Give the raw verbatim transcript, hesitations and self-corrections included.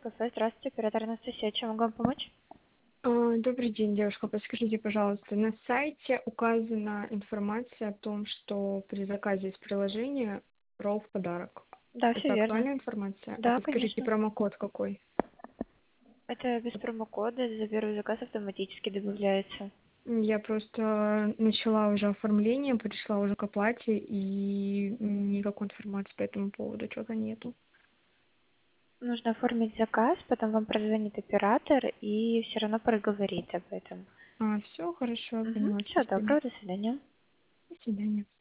кафе. Здравствуйте, оператор Анастасия. Чем могу вам помочь? А, Добрый день, девушка. Подскажите, пожалуйста, на сайте указана информация о том, что при заказе из приложения ролл в подарок. Да, все Это верно. актуальная информация? А Да, подскажите, конечно. промокод какой? Это без промокода, за первый заказ автоматически добавляется. Я просто начала уже оформление, пришла уже к оплате, и никакой информации по этому поводу что-то нету. Нужно оформить заказ, потом вам прозвонит оператор и все равно проговорит об этом. А, все, хорошо, я Угу. поняла, Всего спасибо. доброго, до свидания. До свидания.